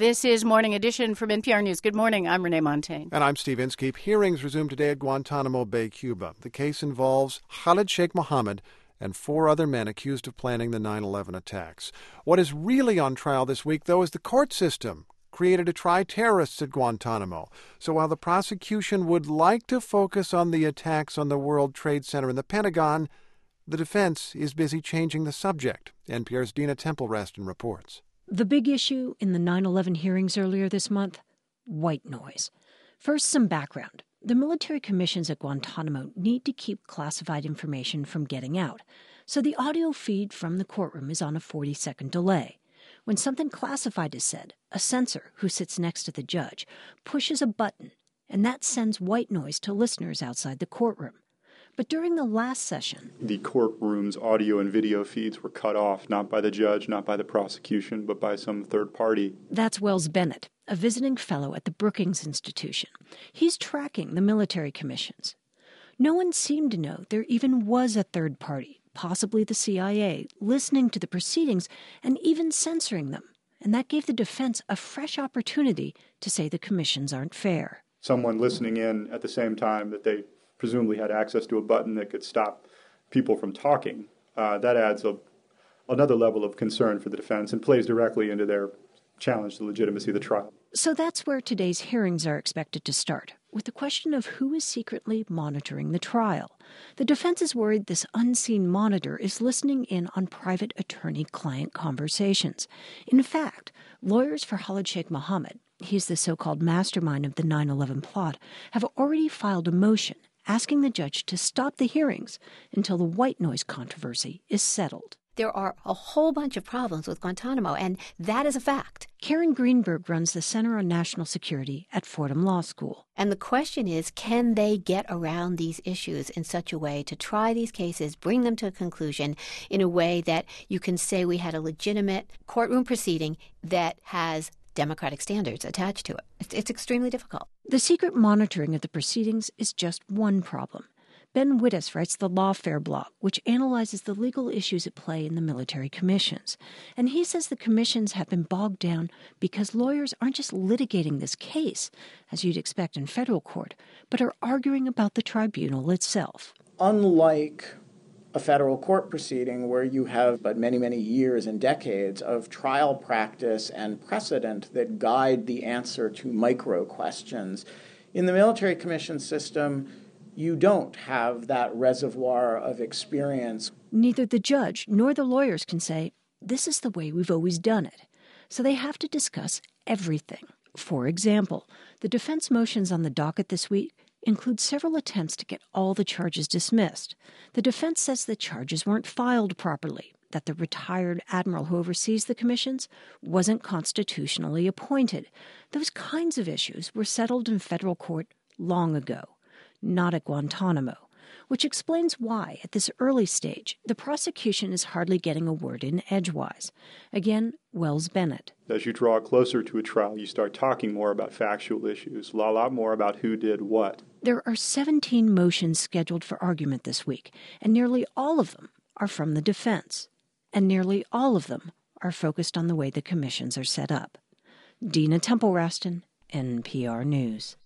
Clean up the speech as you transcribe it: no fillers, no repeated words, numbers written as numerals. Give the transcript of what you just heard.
This is Morning Edition from NPR News. Good morning. I'm Renee Montagne. And I'm Steve Inskeep. Hearings resume today at Guantanamo Bay, Cuba. The case involves Khalid Sheikh Mohammed and 4 other men accused of planning the 9/11 attacks. What is really on trial this week, though, is the court system created to try terrorists at Guantanamo. So while the prosecution would like to focus on the attacks on the World Trade Center and the Pentagon, the defense is busy changing the subject. NPR's Dina Temple-Raston reports. The big issue in the 9/11 hearings earlier this month? White noise. First, some background. The military commissions at Guantanamo need to keep classified information from getting out, so the audio feed from the courtroom is on a 40-second delay. When something classified is said, a censor who sits next to the judge pushes a button, and that sends white noise to listeners outside the courtroom. But during the last session, the courtroom's audio and video feeds were cut off, not by the judge, not by the prosecution, but by some third party. That's Wells Bennett, a visiting fellow at the Brookings Institution. He's tracking the military commissions. No one seemed to know there even was a third party, possibly the CIA, listening to the proceedings and even censoring them. And that gave the defense a fresh opportunity to say the commissions aren't fair. Someone listening in at the same time that they presumably had access to a button that could stop people from talking, that adds another level of concern for the defense and plays directly into their challenge to the legitimacy of the trial. So that's where today's hearings are expected to start, with the question of who is secretly monitoring the trial. The defense is worried this unseen monitor is listening in on private attorney-client conversations. In fact, lawyers for Khalid Sheikh Mohammed, he's the so-called mastermind of the 9/11 plot, have already filed a motion asking the judge to stop the hearings until the white noise controversy is settled. There are a whole bunch of problems with Guantanamo, and that is a fact. Karen Greenberg runs the Center on National Security at Fordham Law School. And the question is, can they get around these issues in such a way to try these cases, bring them to a conclusion in a way that you can say we had a legitimate courtroom proceeding that has democratic standards attached to it? It's extremely difficult. The secret monitoring of the proceedings is just one problem. Ben Wittes writes the Lawfare blog, which analyzes the legal issues at play in the military commissions. And he says the commissions have been bogged down because lawyers aren't just litigating this case, as you'd expect in federal court, but are arguing about the tribunal itself. Unlike a federal court proceeding where you have but many, many years and decades of trial practice and precedent that guide the answer to micro questions, in the military commission system, you don't have that reservoir of experience. Neither the judge nor the lawyers can say, this is the way we've always done it. So they have to discuss everything. For example, the defense motions on the docket this week include several attempts to get all the charges dismissed. The defense says the charges weren't filed properly, that the retired admiral who oversees the commissions wasn't constitutionally appointed. Those kinds of issues were settled in federal court long ago, not at Guantanamo, which explains why, at this early stage, the prosecution is hardly getting a word in edgewise. Again, Wells Bennett. As you draw closer to a trial, you start talking more about factual issues, a lot more about who did what. There are 17 motions scheduled for argument this week, and nearly all of them are from the defense. And nearly all of them are focused on the way the commissions are set up. Dina Temple-Raston, NPR News.